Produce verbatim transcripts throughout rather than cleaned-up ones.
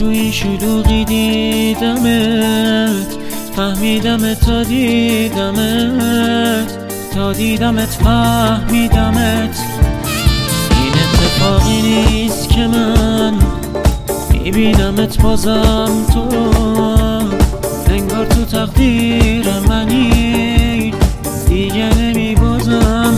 توی شلوغی دیدمت، فهمیدمت تا دیدمت، تا دیدمت فهمیدمت. این اتفاقی نیست که من میبینمت بازم تو رو، انگار تو تقدیر منی دیگه نمیبازم.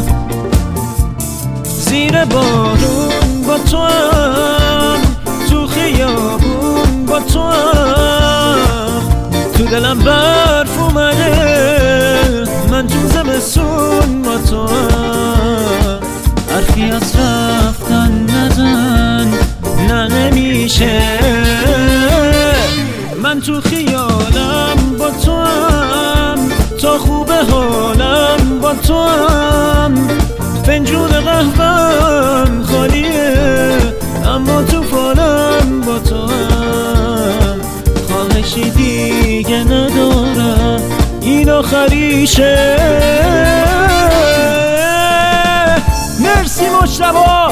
زیر بارون با تو هم، تو خیابون با تو هم، تو دلم برف اومده، من تو زمستون با تو هم. حرفی از رفتن نزن، نه نمیشه، من تو خیالم با تو هم، تا خوب حالم با تو هم. فنجون قهوه‌ام خالیه، اما تو فالم با تو هم. خواهشی دیگه ندارم، این آخریشه. مرسی مجتبی.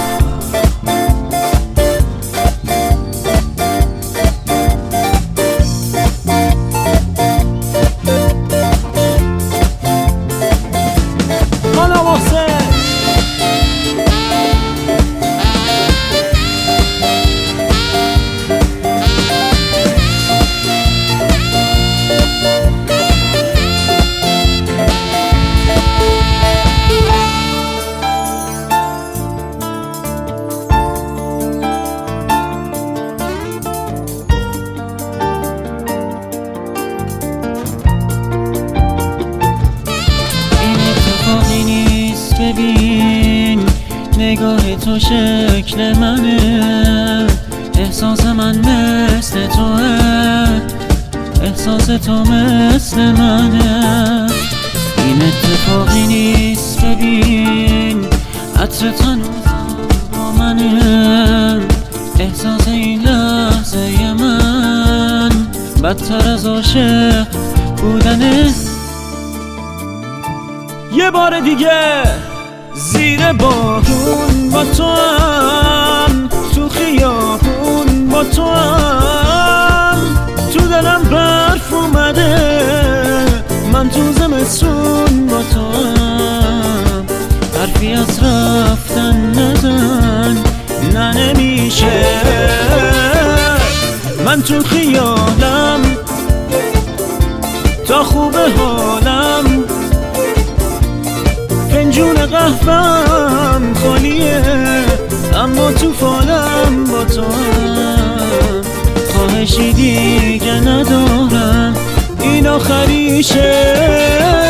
ببین نگاه تو شکل منه، احساس من مثل توه، احساس تو مثل منه. این اتفاقی نیست ببین، عطرت هنوزم با منه، احساس این لحظه من بدتر از عاشق بودنه. یه بار دیگه زیر بارون با تو هم، تو خیابون با تو هم، تو دلم برف اومده، من تو زمستون با تو هم. حرفی از رفتن نزن، نه نمیشه، من تو خیالم، تا خوب حالم. فنجون قهوه‌ام خالیه، اما تو فالم با تو هم. خواهشی دیگه ندارم، این آخریشه.